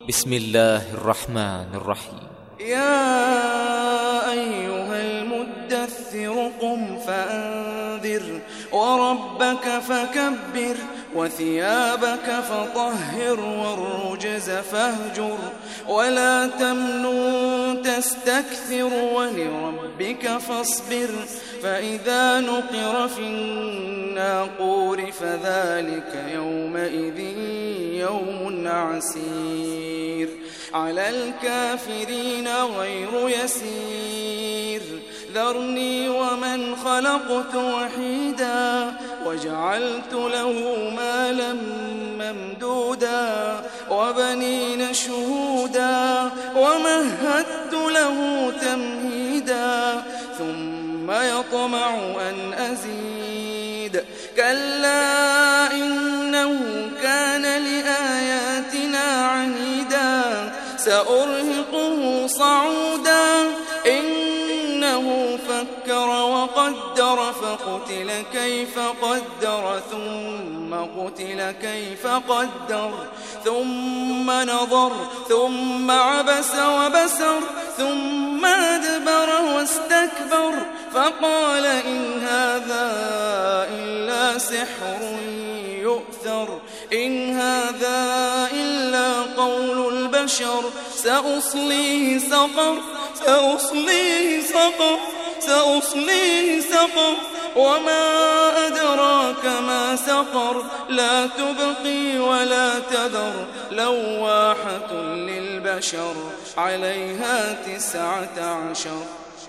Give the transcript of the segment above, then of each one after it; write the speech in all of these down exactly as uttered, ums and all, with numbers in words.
بسم الله الرحمن الرحيم. يا أيها المدثر قم فأنذر وربك فكبر وثيابك فطهر والرجز فاهجر ولا تمنن تستكثر ولربك فاصبر فإذا نقر في الناقور فذلك يومئذ يوم عسير على الكافرين غير يسير ذرني ومن خلقت وحيدا وجعلت له مالا ممدودا وبنين شهودا ومهدت له تمهيدا ثم يطمع أن أزيد كلا إنه كان لآياتنا عنيدا سأرهقه صعودا إنه فكر وقدر فقتل كيف قدر ثم قتل كيف قدر ثم نظر ثم عبس وبسر ثم أدبر واستكبر فقال إن هذا إلا سحر يؤثر إن هذا إلا قول البشر سأصليه سقر سأصليه سقر سأصليه سقر وما أدراك ما سقر لا تبقي ولا تذر لواحة للبشر عليها تسعة عشر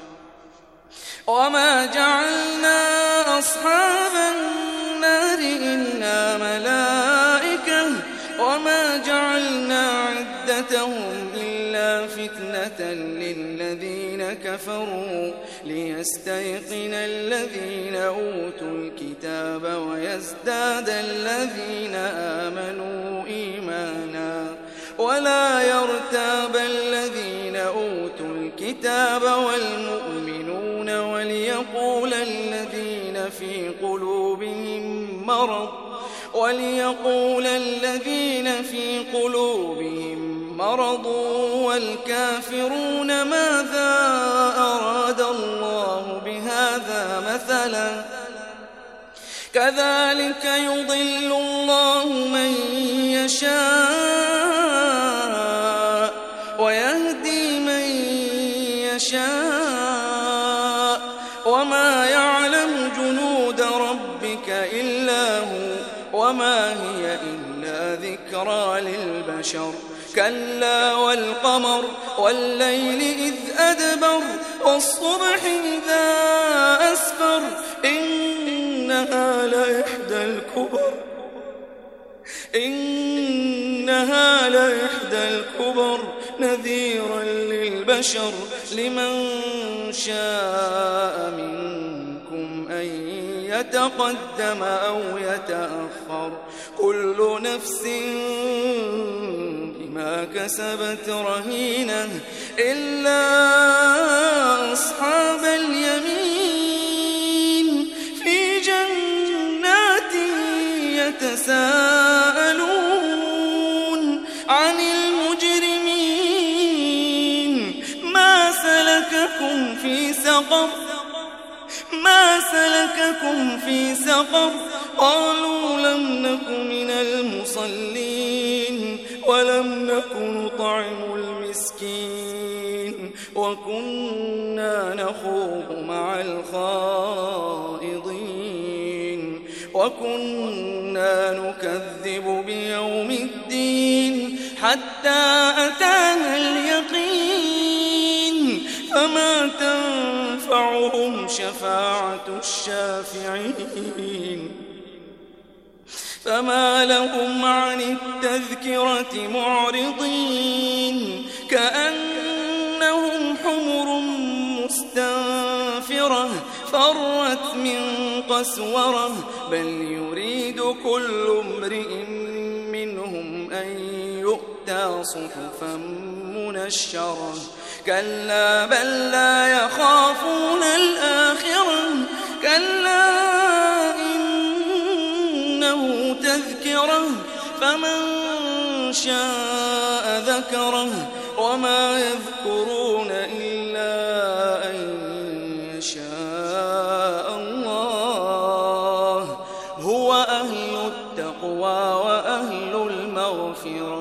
وما جعلنا أصحاب النار إلا ملائكة وما جعلنا عدتهم إلا فتنة للذين كفروا ليستيقن الذين أوتوا الكتاب ويزداد الذين آمنوا إيمانا ولا يرتاب الذين أوتوا الكتاب والمؤمنون وليقول الذين في قلوبهم مرض وليقول الذين في قلوبهم مرض والكافرون ماذا أراد الله بهذا مثلا كذلك يضل الله من يشاء ويهدي من يشاء وما يعلم جنود ربك إلا هو وما هي إلا ذكرى للبشر كلا والقمر والليل إذ أدبر والصبح إذا أسفر إنها لإحدى الكبر إنها لإحدى الكبر نذيرا للبشر لمن شاء منكم أن يتقدم أو يتأخر كل نفس بما كسبت رهينة إلا أصحاب اليمين في جنات يتساءلون عن المجرمين ما سلككم في سقر ما سلككم في سقر قالوا لم نك من المصلين ولم نك نطعم المسكين وكنا نخوض مع الخائضين وكنا نكذب بيوم الدين حتى أتانا اليقين فما تنفعهم شفاعة الشافعين فما لهم عن التذكرة معرضين كأنهم حمر مستنفرة فرت من قسورة بل يريد كل امرئ منهم أن يؤتى صحفا منشرة كلا بل لا يخافون الآخرة كلا إنه تذكرة فمن شاء ذكره وما يذكرون إلا أن يشاء الله هو أهل التقوى وأهل المغفرة